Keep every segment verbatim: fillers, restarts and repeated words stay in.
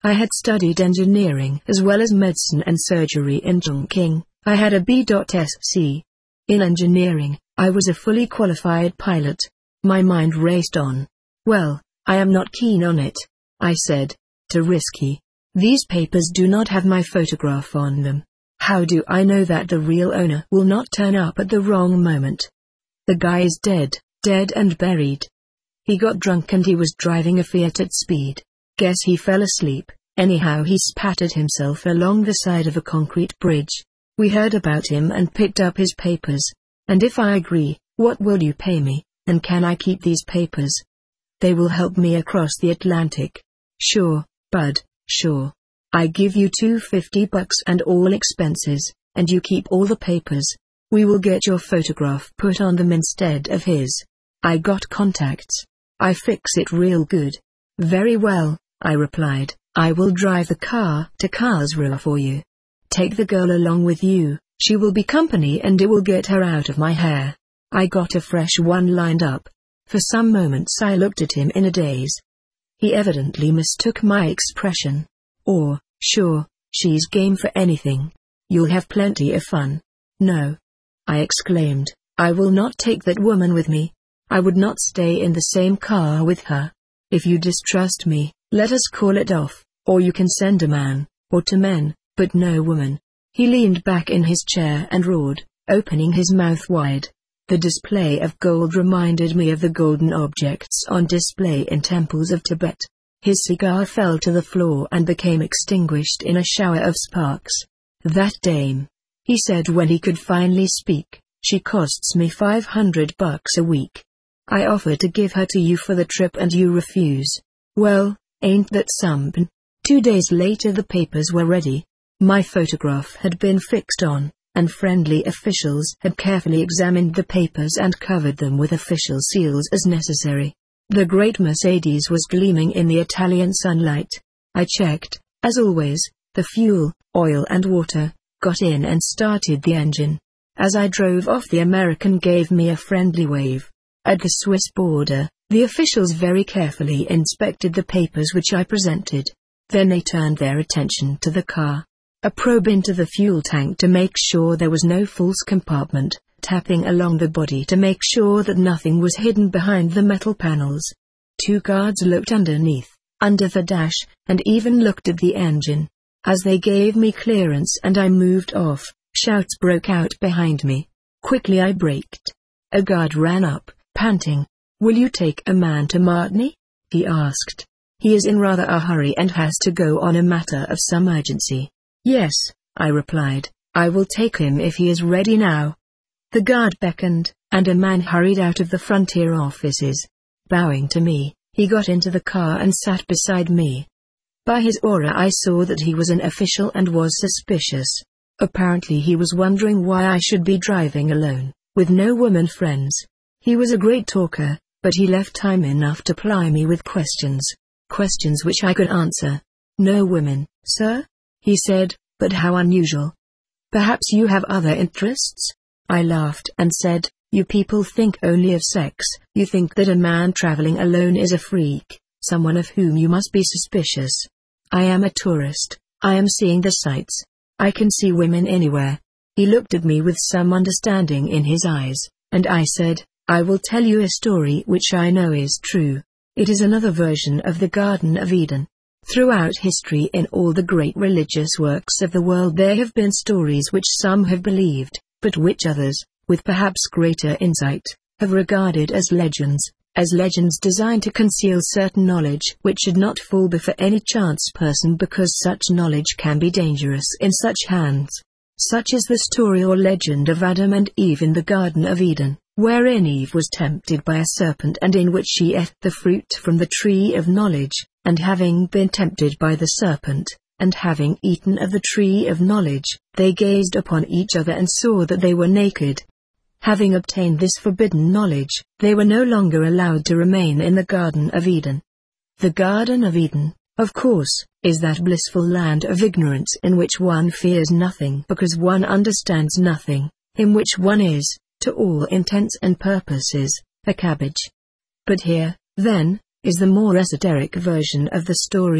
I had studied engineering as well as medicine and surgery in Chongqing. I had a B Sc. In engineering, I was a fully qualified pilot. My mind raced on. Well, I am not keen on it, I said. Too risky. These papers do not have my photograph on them. How do I know that the real owner will not turn up at the wrong moment? The guy is dead, dead and buried. He got drunk and he was driving a Fiat at speed. Guess he fell asleep. Anyhow, he spattered himself along the side of a concrete bridge. We heard about him and picked up his papers. And if I agree, what will you pay me, and can I keep these papers? They will help me across the Atlantic. Sure, bud, sure. I give you two fifty bucks and all expenses, and you keep all the papers. We will get your photograph put on them instead of his. I got contacts. I fix it real good. Very well, I replied. I will drive the car to Karlsruhe for you. Take the girl along with you. She will be company and it will get her out of my hair. I got a fresh one lined up. For some moments I looked at him in a daze. He evidently mistook my expression. Or, sure, she's game for anything. You'll have plenty of fun. No, I exclaimed, I will not take that woman with me. I would not stay in the same car with her. If you distrust me, let us call it off, or you can send a man, or two men, but no woman. He leaned back in his chair and roared, opening his mouth wide. The display of gold reminded me of the golden objects on display in temples of Tibet. His cigar fell to the floor and became extinguished in a shower of sparks. That dame, he said when he could finally speak, she costs me five hundred bucks a week. I offered to give her to you for the trip and you refuse. Well, ain't that something? Two days later the papers were ready. My photograph had been fixed on, and friendly officials had carefully examined the papers and covered them with official seals as necessary. The great Mercedes was gleaming in the Italian sunlight. I checked, as always, the fuel, oil and water, got in and started the engine. As I drove off, the American gave me a friendly wave. At the Swiss border, the officials very carefully inspected the papers which I presented. Then they turned their attention to the car. A probe into the fuel tank to make sure there was no false compartment, tapping along the body to make sure that nothing was hidden behind the metal panels. Two guards looked underneath, under the dash, and even looked at the engine. As they gave me clearance and I moved off, shouts broke out behind me. Quickly I braked. A guard ran up, panting. "Will you take a man to Martigny?" he asked. "He is in rather a hurry and has to go on a matter of some urgency." "Yes," I replied, "I will take him if he is ready now." The guard beckoned, and a man hurried out of the frontier offices. Bowing to me, he got into the car and sat beside me. By his aura I saw that he was an official and was suspicious. Apparently he was wondering why I should be driving alone, with no woman friends. He was a great talker, but he left time enough to ply me with questions. Questions which I could answer. "No women, sir?" he said, "but how unusual. Perhaps you have other interests?" I laughed and said, "You people think only of sex. You think that a man traveling alone is a freak, someone of whom you must be suspicious. I am a tourist. I am seeing the sights. I can see women anywhere." He looked at me with some understanding in his eyes, and I said, "I will tell you a story which I know is true. It is another version of the Garden of Eden. Throughout history, in all the great religious works of the world, there have been stories which some have believed, but which others, with perhaps greater insight, have regarded as legends, as legends designed to conceal certain knowledge which should not fall before any chance person, because such knowledge can be dangerous in such hands. Such is the story or legend of Adam and Eve in the Garden of Eden, wherein Eve was tempted by a serpent and in which she ate the fruit from the tree of knowledge, and having been tempted by the serpent, and having eaten of the tree of knowledge, they gazed upon each other and saw that they were naked. Having obtained this forbidden knowledge, they were no longer allowed to remain in the Garden of Eden. The Garden of Eden, of course, is that blissful land of ignorance in which one fears nothing because one understands nothing, in which one is, to all intents and purposes, a cabbage. But here, then, is the more esoteric version of the story.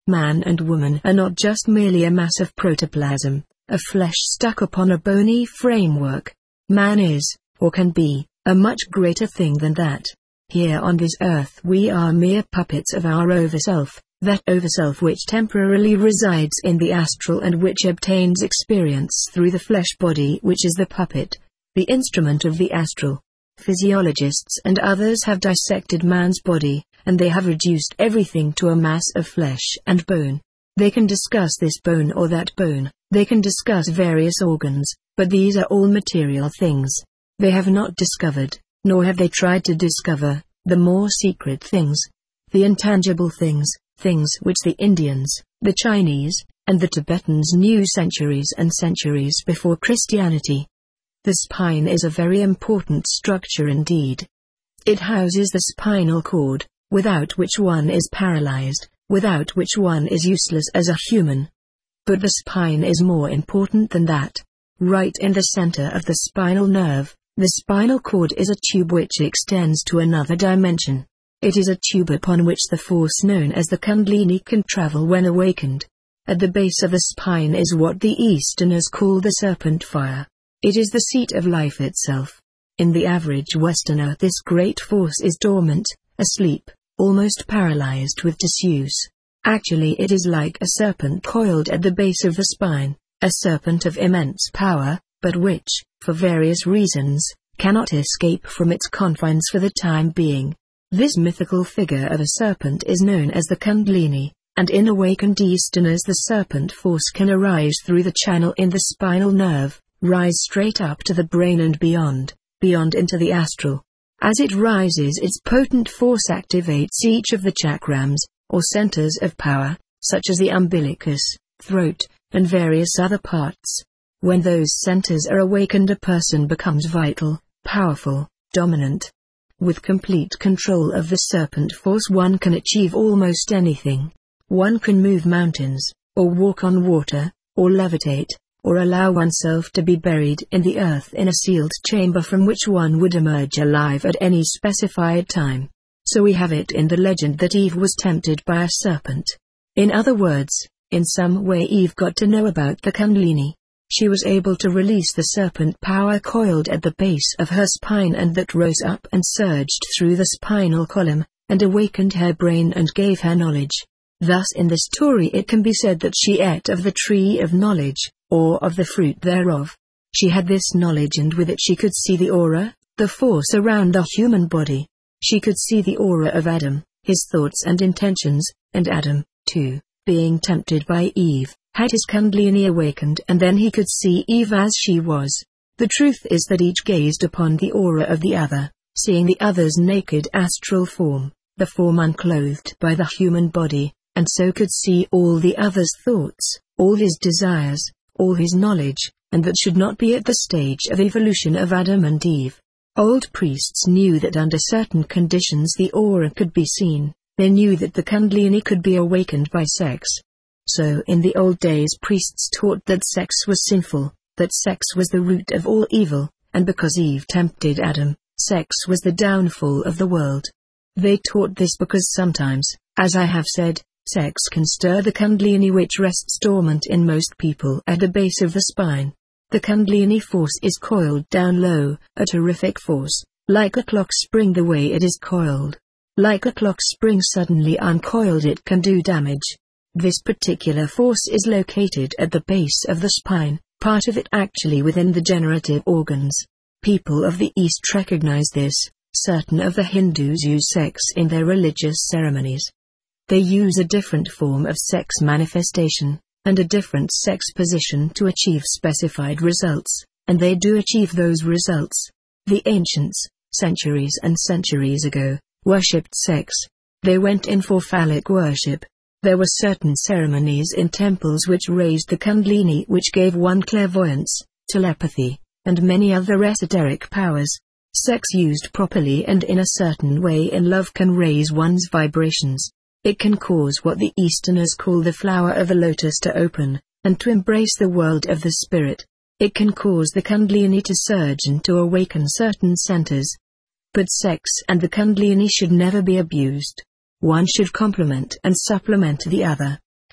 Man and woman are not just merely a mass of protoplasm, of flesh stuck upon a bony framework. Man is, or can be, a much greater thing than that. Here on this earth we are mere puppets of our overself, that overself which temporarily resides in the astral and which obtains experience through the flesh body which is the puppet, the instrument of the astral. Physiologists and others have dissected man's body, and they have reduced everything to a mass of flesh and bone. They can discuss this bone or that bone, they can discuss various organs, but these are all material things. They have not discovered, nor have they tried to discover, the more secret things, the intangible things, things which the Indians, the Chinese, and the Tibetans knew centuries and centuries before Christianity. The spine is a very important structure indeed. It houses the spinal cord, without which one is paralyzed, without which one is useless as a human. But the spine is more important than that. Right in the center of the spinal nerve, the spinal cord is a tube which extends to another dimension. It is a tube upon which the force known as the Kundalini can travel when awakened. At the base of the spine is what the Easterners call the serpent fire. It is the seat of life itself. In the average Westerner, this great force is dormant, asleep, almost paralyzed with disuse. Actually, it is like a serpent coiled at the base of the spine, a serpent of immense power, but which, for various reasons, cannot escape from its confines for the time being. This mythical figure of a serpent is known as the Kundalini, and in awakened Easterners the serpent force can arise through the channel in the spinal nerve, rise straight up to the brain and beyond, beyond into the astral. As it rises, its potent force activates each of the chakrams, or centers of power, such as the umbilicus, throat, and various other parts. When those centers are awakened, a person becomes vital, powerful, dominant. With complete control of the serpent force, one can achieve almost anything. One can move mountains, or walk on water, or levitate, or allow oneself to be buried in the earth in a sealed chamber from which one would emerge alive at any specified time. So we have it in the legend that Eve was tempted by a serpent. In other words, in some way Eve got to know about the Kundalini. She was able to release the serpent power coiled at the base of her spine, and that rose up and surged through the spinal column, and awakened her brain and gave her knowledge. Thus in the story it can be said that she ate of the tree of knowledge, or of the fruit thereof. She had this knowledge, and with it she could see the aura, the force around the human body. She could see the aura of Adam, his thoughts and intentions, and Adam, too, being tempted by Eve, had his Kundalini awakened, and then he could see Eve as she was. The truth is that each gazed upon the aura of the other, seeing the other's naked astral form, the form unclothed by the human body, and so could see all the other's thoughts, all his desires, all his knowledge, and that should not be at the stage of evolution of Adam and Eve. Old priests knew that under certain conditions the aura could be seen. They knew that the Kundalini could be awakened by sex. So in the old days priests taught that sex was sinful, that sex was the root of all evil, and because Eve tempted Adam, sex was the downfall of the world. They taught this because sometimes, as I have said, sex can stir the Kundalini which rests dormant in most people at the base of the spine. The Kundalini force is coiled down low, a terrific force, like a clock spring the way it is coiled. Like a clock spring suddenly uncoiled it can do damage. This particular force is located at the base of the spine, part of it actually within the generative organs. People of the East recognize this. Certain of the Hindus use sex in their religious ceremonies. They use a different form of sex manifestation, and a different sex position to achieve specified results, and they do achieve those results. The ancients, centuries and centuries ago, worshipped sex. They went in for phallic worship. There were certain ceremonies in temples which raised the Kundalini, which gave one clairvoyance, telepathy, and many other esoteric powers. Sex used properly and in a certain way in love can raise one's vibrations. It can cause what the Easterners call the flower of a lotus to open, and to embrace the world of the spirit. It can cause the Kundalini to surge and to awaken certain centers. But sex and the Kundalini should never be abused. One should complement and supplement the other.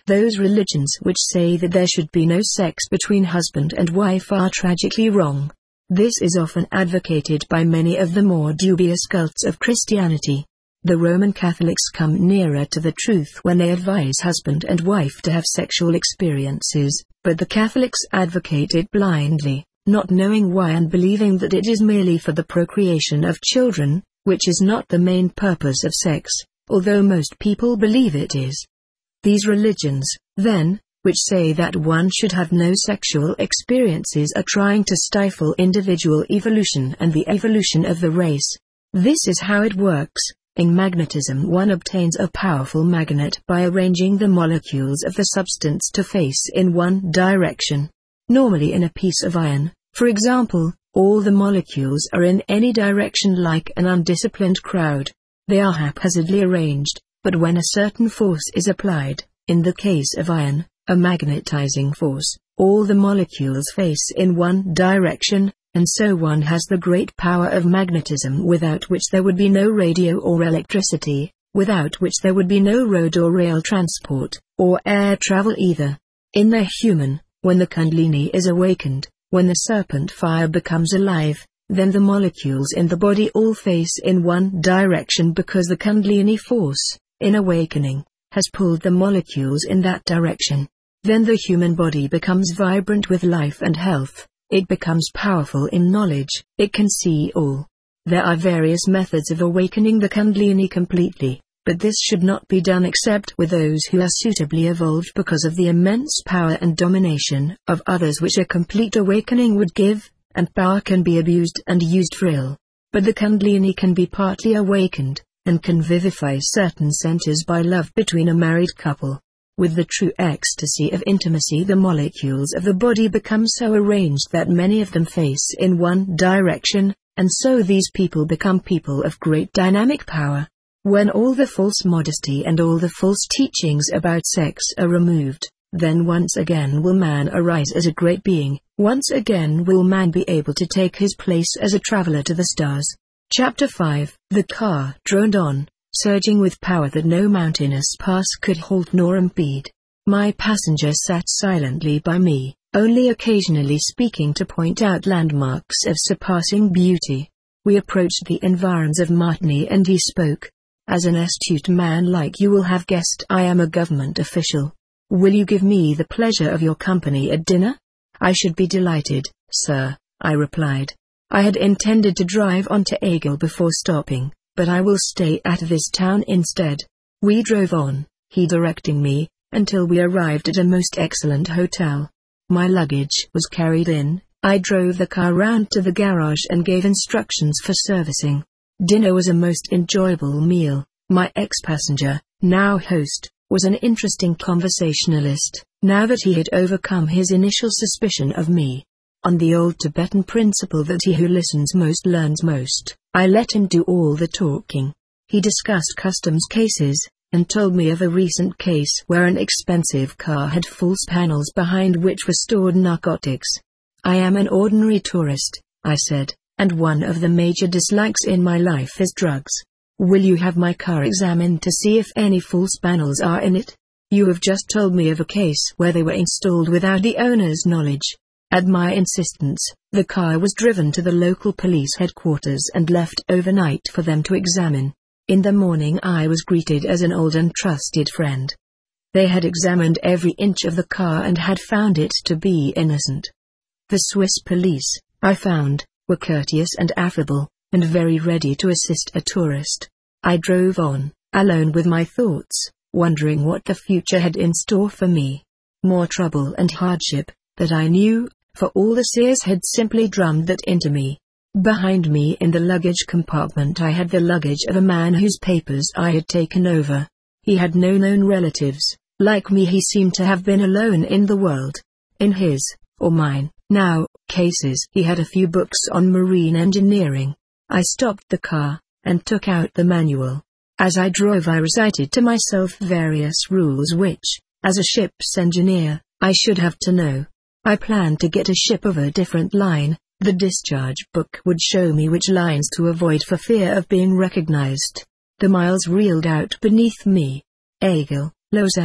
Those religions which say that there should be no sex between husband and wife are tragically wrong. This is often advocated by many of the more dubious cults of Christianity. The Roman Catholics come nearer to the truth when they advise husband and wife to have sexual experiences, but the Catholics advocate it blindly, not knowing why and believing that it is merely for the procreation of children, which is not the main purpose of sex, although most people believe it is. These religions, then, which say that one should have no sexual experiences are trying to stifle individual evolution and the evolution of the race. This is how it works. In magnetism, one obtains a powerful magnet by arranging the molecules of the substance to face in one direction. Normally in a piece of iron, for example, all the molecules are in any direction like an undisciplined crowd. They are haphazardly arranged, but when a certain force is applied, in the case of iron, a magnetizing force, all the molecules face in one direction, and so one has the great power of magnetism without which there would be no radio or electricity, without which there would be no road or rail transport, or air travel either. In the human, when the Kundalini is awakened, when the serpent fire becomes alive, then the molecules in the body all face in one direction because the Kundalini force, in awakening, has pulled the molecules in that direction. Then the human body becomes vibrant with life and health. It becomes powerful in knowledge, it can see all. There are various methods of awakening the Kundalini completely, but this should not be done except with those who are suitably evolved because of the immense power and domination of others which a complete awakening would give, and power can be abused and used for ill. But the Kundalini can be partly awakened, and can vivify certain centers by love between a married couple. With the true ecstasy of intimacy, the molecules of the body become so arranged that many of them face in one direction, and so these people become people of great dynamic power. When all the false modesty and all the false teachings about sex are removed, then once again will man arise as a great being, once again will man be able to take his place as a traveler to the stars. Chapter five. The car droned on, surging with power that no mountainous pass could halt nor impede. My passenger sat silently by me, only occasionally speaking to point out landmarks of surpassing beauty. We approached the environs of Martigny and he spoke. As an astute man like you will have guessed, I am a government official. Will you give me the pleasure of your company at dinner? I should be delighted, sir, I replied. I had intended to drive on to Aigle before stopping, but I will stay at this town instead. We drove on, he directing me, until we arrived at a most excellent hotel. My luggage was carried in, I drove the car round to the garage and gave instructions for servicing. Dinner was a most enjoyable meal. My ex-passenger, now host, was an interesting conversationalist, now that he had overcome his initial suspicion of me. On the old Tibetan principle that he who listens most learns most, I let him do all the talking. He discussed customs cases, and told me of a recent case where an expensive car had false panels behind which were stored narcotics. I am an ordinary tourist, I said, and one of the major dislikes in my life is drugs. Will you have my car examined to see if any false panels are in it? You have just told me of a case where they were installed without the owner's knowledge. At my insistence, the car was driven to the local police headquarters and left overnight for them to examine. In the morning I was greeted as an old and trusted friend. They had examined every inch of the car and had found it to be innocent. The Swiss police, I found, were courteous and affable, and very ready to assist a tourist. I drove on, alone with my thoughts, wondering what the future had in store for me. More trouble and hardship, that I knew, for all the seers had simply drummed that into me. Behind me in the luggage compartment I had the luggage of a man whose papers I had taken over. He had no known relatives. Like me, he seemed to have been alone in the world. In his, or mine, now, cases he had a few books on marine engineering. I stopped the car, and took out the manual. As I drove I recited to myself various rules which, as a ship's engineer, I should have to know. I planned to get a ship of a different line. The discharge book would show me which lines to avoid for fear of being recognized. The miles reeled out beneath me. Aigle, Lausanne,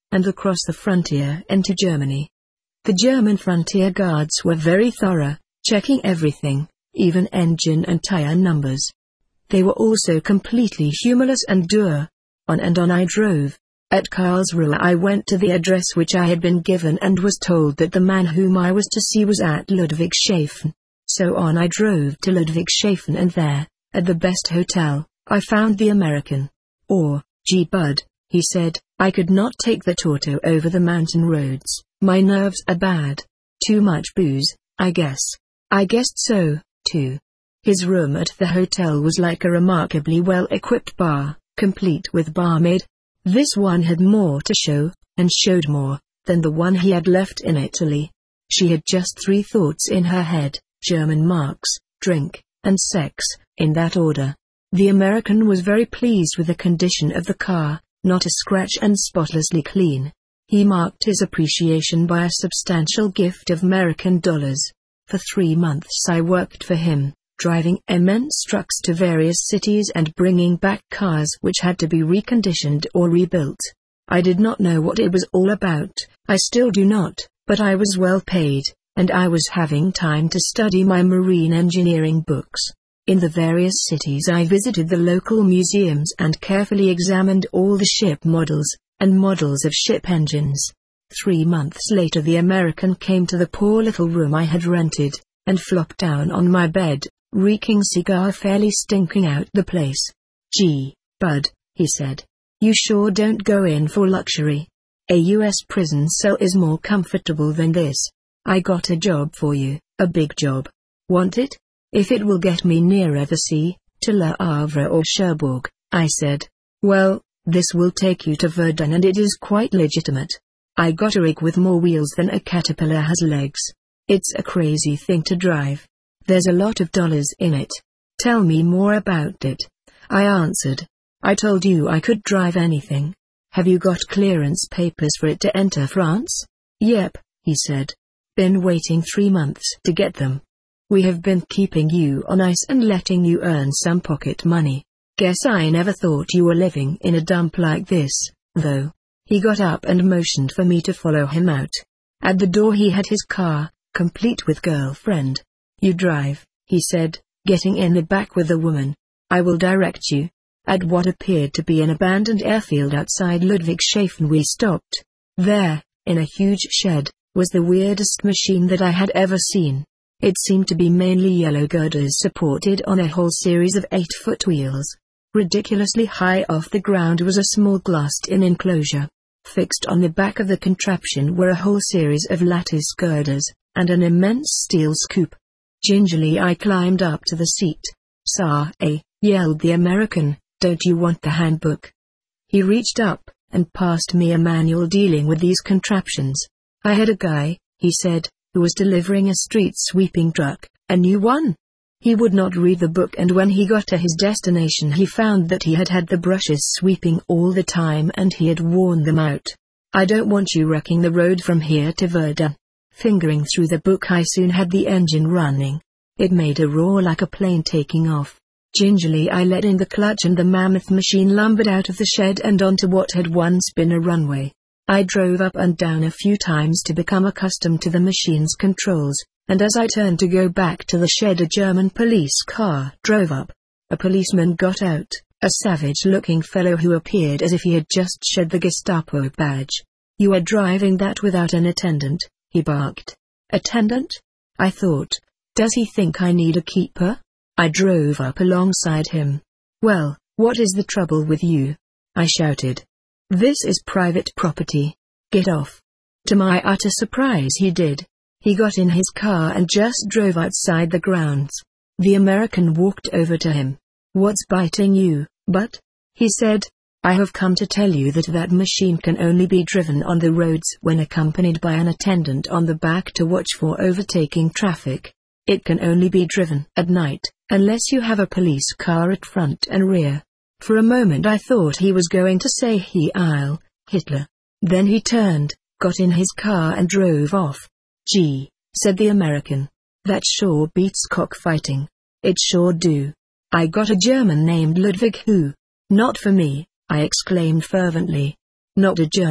and across the frontier into Germany. The German frontier guards were very thorough, checking everything, even engine and tire numbers. They were also completely humorless and dour. On and on I drove. At Karlsruhe I went to the address which I had been given and was told that the man whom I was to see was at Ludwigshafen. So on I drove to Ludwigshafen, and there, at the best hotel, I found the American. "Or, gee bud," he said, "I could not take that auto over the mountain roads, my nerves are bad. Too much booze, I guess." I guessed so, too. His room at the hotel was like a remarkably well-equipped bar, complete with barmaid. This one had more to show, and showed more, than the one he had left in Italy. She had just three thoughts in her head: German marks, drink, and sex, in that order. The American was very pleased with the condition of the car, not a scratch and spotlessly clean. He marked his appreciation by a substantial gift of American dollars. For three months I worked for him, driving immense trucks to various cities and bringing back cars which had to be reconditioned or rebuilt. I did not know what it was all about, I still do not, but I was well paid, and I was having time to study my marine engineering books. In the various cities I visited the local museums and carefully examined all the ship models, and models of ship engines. Three months later the American came to the poor little room I had rented, and flopped down on my bed, reeking cigar, fairly stinking out the place. "Gee, bud," he said, "you sure don't go in for luxury. A U S prison cell is more comfortable than this. I got a job for you, a big job. Want it? If it will get me nearer the sea, to Le Havre or Cherbourg," I said. "Well, this will take you to Verdun, and it is quite legitimate. I got a rig with more wheels than a caterpillar has legs. It's a crazy thing to drive. There's a lot of dollars in it. Tell me more about it," I answered. "I told you I could drive anything. Have you got clearance papers for it to enter France?" "Yep," he said. "Been waiting three months to get them. We have been keeping you on ice and letting you earn some pocket money. Guess I never thought you were living in a dump like this, though." He got up and motioned for me to follow him out. At the door he had his car, complete with girlfriend. "You drive," he said, getting in the back with the woman. "I will direct you." At what appeared to be an abandoned airfield outside Ludwigshafen we stopped. There, in a huge shed, was the weirdest machine that I had ever seen. It seemed to be mainly yellow girders supported on a whole series of eight-foot wheels. Ridiculously high off the ground was a small glassed-in enclosure. Fixed on the back of the contraption were a whole series of lattice girders, and an immense steel scoop. Gingerly I climbed up to the seat. "Sorry," yelled the American, "don't you want the handbook?" He reached up, and passed me a manual dealing with these contraptions. "I had a guy," he said, "who was delivering a street sweeping truck, a new one." He would not read the book, and when he got to his destination he found that he had had the brushes sweeping all the time and he had worn them out. "I don't want you wrecking the road from here to Verdun." Fingering through the book I soon had the engine running. It made a roar like a plane taking off. Gingerly I let in the clutch and the mammoth machine lumbered out of the shed and onto what had once been a runway. I drove up and down a few times to become accustomed to the machine's controls, and as I turned to go back to the shed a German police car drove up. A policeman got out, a savage-looking fellow who appeared as if he had just shed the Gestapo badge. "You are driving that without an attendant," he barked. "Attendant?" I thought. Does he think I need a keeper? I drove up alongside him. "Well, what is the trouble with you?" I shouted. "This is private property. Get off." To my utter surprise he did. He got in his car and just drove outside the grounds. The American walked over to him. "What's biting you, butt?" he said. "I have come to tell you that that machine can only be driven on the roads when accompanied by an attendant on the back to watch for overtaking traffic. It can only be driven at night, unless you have a police car at front and rear." For a moment I thought he was going to say Heil Hitler. Then he turned, got in his car and drove off. "Gee," said the American. "That sure beats cockfighting." "It sure do. I got a German named Ludwig who—" "Not for me," I exclaimed fervently. "Not a German,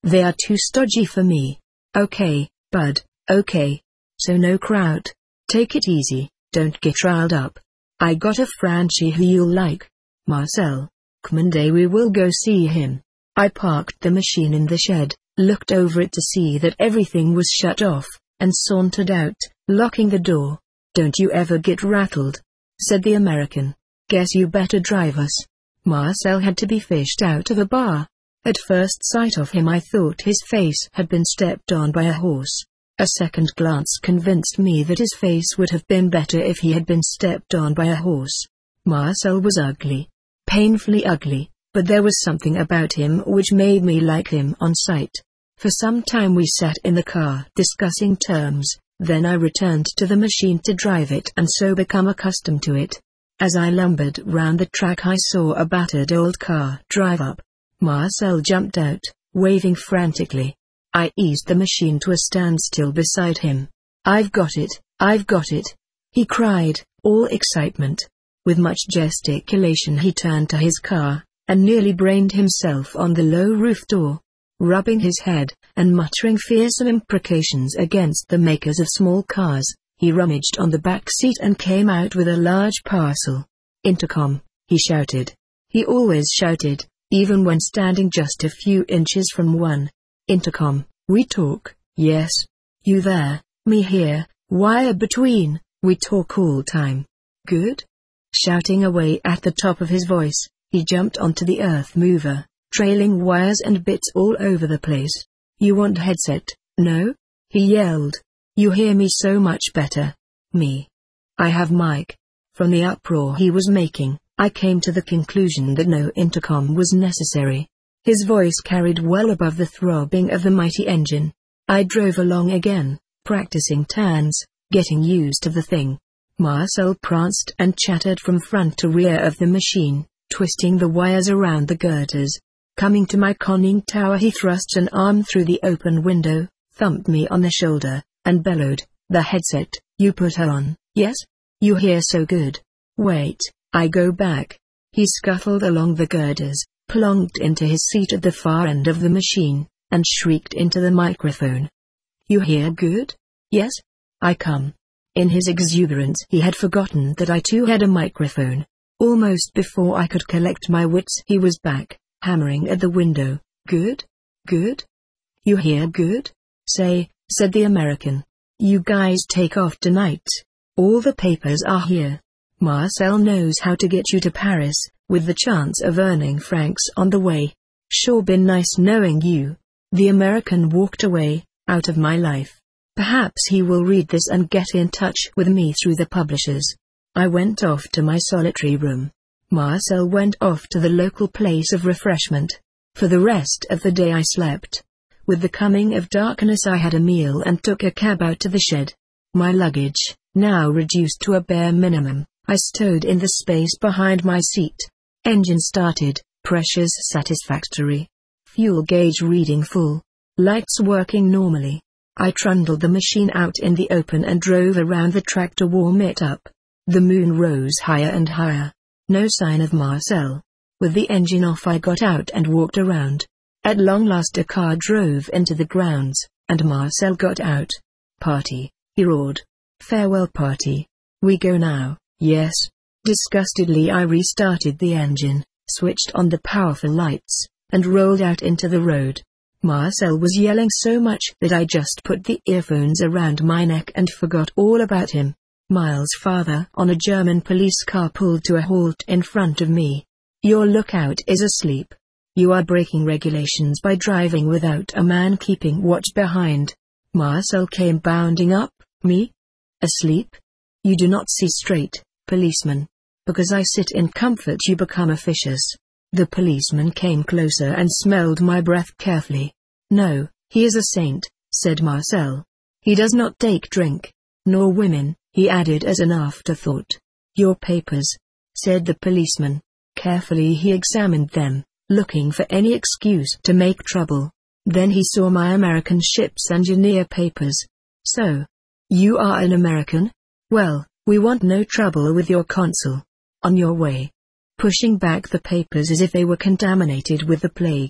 They are too stodgy for me. Okay, bud, okay. So no kraut. Take it easy, don't get riled up. I got a Franchi who you'll like. Marcel. Monday we will go see him. I parked the machine in the shed, looked over it to see that everything was shut off, and sauntered out, locking the door. Don't you ever get rattled, said the American. Guess you better drive us. Marcel had to be fished out of a bar. At first sight of him I thought his face had been stepped on by a horse. A second glance convinced me that his face would have been better if he had been stepped on by a horse. Marcel was ugly. Painfully ugly, but there was something about him which made me like him on sight. For some time we sat in the car discussing terms, then I returned to the machine to drive it and so become accustomed to it. As I lumbered round the track I saw a battered old car drive up. Marcel jumped out, waving frantically. I eased the machine to a standstill beside him. I've got it, I've got it, he cried, all excitement. With much gesticulation he turned to his car, and nearly brained himself on the low roof door. Rubbing his head, and muttering fearsome imprecations against the makers of small cars, he rummaged on the back seat and came out with a large parcel. Intercom, he shouted. He always shouted, even when standing just a few inches from one. Intercom, we talk, yes. You there, me here, wire between, we talk all time. Good? Shouting away at the top of his voice, he jumped onto the earth mover, trailing wires and bits all over the place. You want headset, no? He yelled. You hear me so much better. Me. I have mic. From the uproar he was making, I came to the conclusion that no intercom was necessary. His voice carried well above the throbbing of the mighty engine. I drove along again, practicing turns, getting used to the thing. Marcel pranced and chattered from front to rear of the machine, twisting the wires around the girders. Coming to my conning tower he thrust an arm through the open window, thumped me on the shoulder, and bellowed, the headset, you put on, yes? You hear so good. Wait, I go back. He scuffled along the girders, plonked into his seat at the far end of the machine, and shrieked into the microphone. You hear good? Yes? I come. In his exuberance he had forgotten that I too had a microphone. Almost before I could collect my wits he was back, hammering at the window. Good? Good? You hear good? Say, said the American. You guys take off tonight. All the papers are here. Marcel knows how to get you to Paris, with the chance of earning francs on the way. Sure been nice knowing you. The American walked away, out of my life. Perhaps he will read this and get in touch with me through the publishers. I went off to my solitary room. Marcel went off to the local place of refreshment. For the rest of the day I slept. With the coming of darkness I had a meal and took a cab out to the shed. My luggage, now reduced to a bare minimum, I stowed in the space behind my seat. Engine started, pressures satisfactory. Fuel gauge reading full. Lights working normally. I trundled the machine out in the open and drove around the track to warm it up. The moon rose higher and higher. No sign of Marcel. With the engine off I got out and walked around. At long last a car drove into the grounds, and Marcel got out. Party, he roared. Farewell party. We go now, yes. Disgustedly I restarted the engine, switched on the powerful lights, and rolled out into the road. Marcel was yelling so much that I just put the earphones around my neck and forgot all about him. Miles farther on a German police car pulled to a halt in front of me. Your lookout is asleep. You are breaking regulations by driving without a man keeping watch behind. Marcel came bounding up. Me? Asleep? You do not see straight, policeman. Because I sit in comfort you become officious. The policeman came closer and smelled my breath carefully. No, he is a saint, said Marcel. He does not take drink. Nor women, he added as an afterthought. Your papers, said the policeman. Carefully he examined them, looking for any excuse to make trouble. Then he saw my American ship's engineer papers. So, you are an American? Well, we want no trouble with your consul. On your way. Pushing back the papers as if they were contaminated with the plague.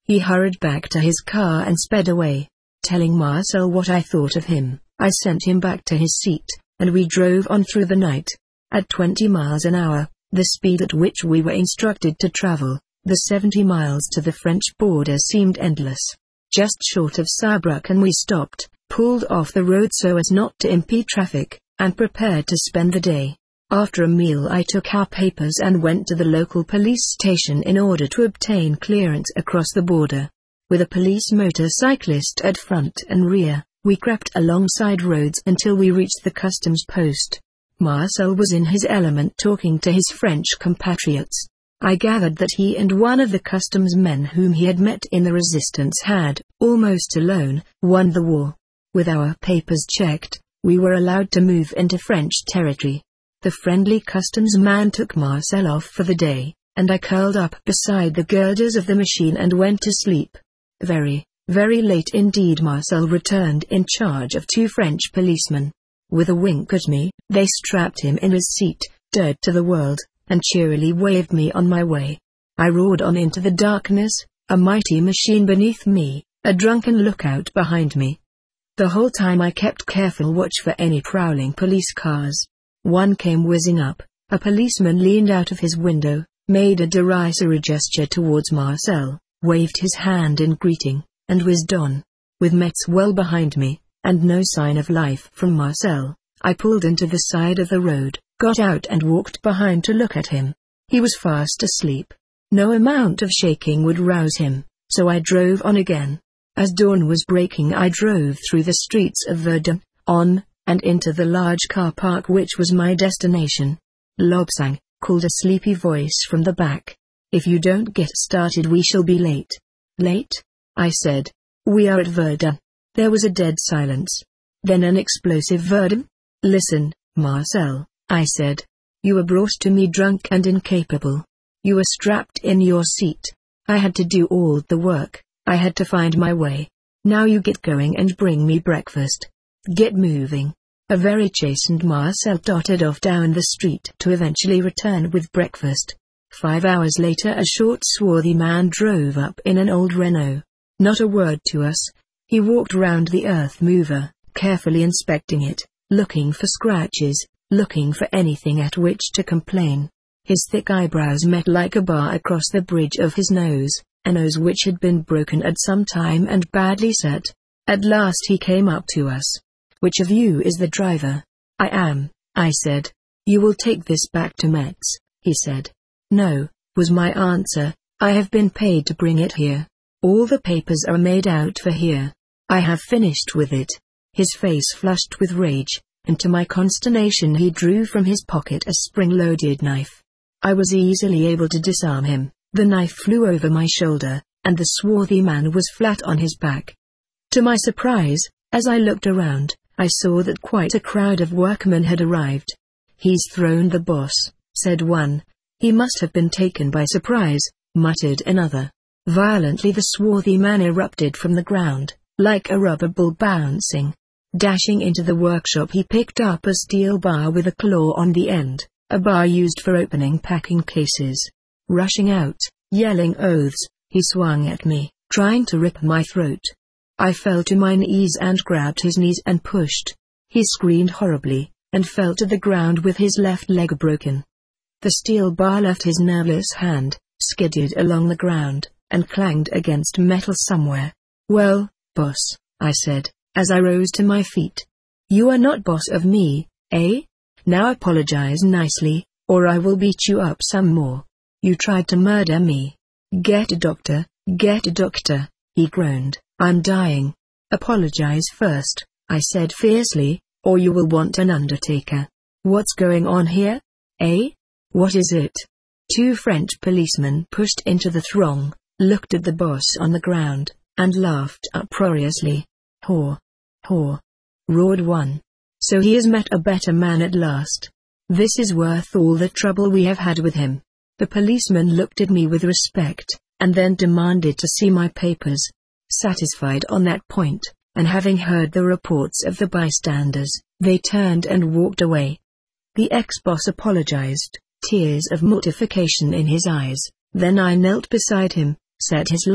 He hurried back to his car and sped away. Telling Marcel what I thought of him, I sent him back to his seat, and we drove on through the night. At twenty miles an hour, the speed at which we were instructed to travel, the seventy miles to the French border seemed endless. Just short of Saarbrücken we stopped, pulled off the road so as not to impede traffic, and prepared to spend the day. After a meal I took our papers and went to the local police station in order to obtain clearance across the border. With a police motorcyclist at front and rear, we crept along side roads until we reached the customs post. Marcel was in his element talking to his French compatriots. I gathered that he and one of the customs men whom he had met in the resistance had, almost alone, won the war. With our papers checked, we were allowed to move into French territory. The friendly customs man took Marcel off for the day, and I curled up beside the girders of the machine and went to sleep. Very, very late indeed Marcel returned in charge of two French policemen. With a wink at me, they strapped him in his seat, dead to the world, and cheerily waved me on my way. I roared on into the darkness, a mighty machine beneath me, a drunken lookout behind me. The whole time I kept careful watch for any prowling police cars. One came whizzing up. A policeman leaned out of his window, made a derisory gesture towards Marcel, waved his hand in greeting, and whizzed on. With Metz well behind me, and no sign of life from Marcel, I pulled into the side of the road, got out and walked behind to look at him. He was fast asleep. No amount of shaking would rouse him, so I drove on again. As dawn was breaking I drove through the streets of Verdun, on, and into the large car park which was my destination. Lobsang, called a sleepy voice from the back. If you don't get started we shall be late. Late? I said. We are at Verdun. There was a dead silence. Then an explosive Verdun? Listen, Marcel, I said. You were brought to me drunk and incapable. You were strapped in your seat. I had to do all the work. I had to find my way. Now you get going and bring me breakfast. Get moving. A very chastened Marcel dotted off down the street to eventually return with breakfast. Five hours later a short swarthy man drove up in an old Renault. Not a word to us. He walked round the earth mover, carefully inspecting it, looking for scratches, looking for anything at which to complain. His thick eyebrows met like a bar across the bridge of his nose, a nose which had been broken at some time and badly set. At last he came up to us. Which of you is the driver? I am, I said. You will take this back to Metz, he said. No, was my answer. I have been paid to bring it here. All the papers are made out for here. I have finished with it. His face flushed with rage, and to my consternation he drew from his pocket a spring-loaded knife. I was easily able to disarm him. The knife flew over my shoulder, and the swarthy man was flat on his back. To my surprise, as I looked around, I saw that quite a crowd of workmen had arrived. He's thrown the boss, said one. He must have been taken by surprise, muttered another. Violently the swarthy man erupted from the ground, like a rubber ball bouncing. Dashing into the workshop he picked up a steel bar with a claw on the end, a bar used for opening packing cases. Rushing out, yelling oaths, he swung at me, trying to rip my throat. I fell to my knees and grabbed his knees and pushed. He screamed horribly, and fell to the ground with his left leg broken. The steel bar left his nerveless hand, skidded along the ground, and clanged against metal somewhere. Well, boss, I said, as I rose to my feet. You are not boss of me, eh? Now apologize nicely, or I will beat you up some more. You tried to murder me. Get a doctor, get a doctor, he groaned. I'm dying. Apologize first, I said fiercely, or you will want an undertaker. What's going on here? Eh? What is it? Two French policemen pushed into the throng, looked at the boss on the ground, and laughed uproariously. Haw! Haw! Roared one. So he has met a better man at last. This is worth all the trouble we have had with him. The policeman looked at me with respect, and then demanded to see my papers. Satisfied on that point, and having heard the reports of the bystanders, they turned and walked away. The ex-boss apologized, tears of mortification in his eyes. Then I knelt beside him, set his leg,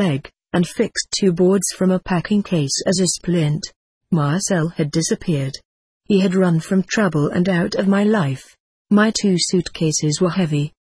and fixed two boards from a packing case as a splint. Marcel had disappeared. He had run from trouble and out of my life. My two suitcases were heavy,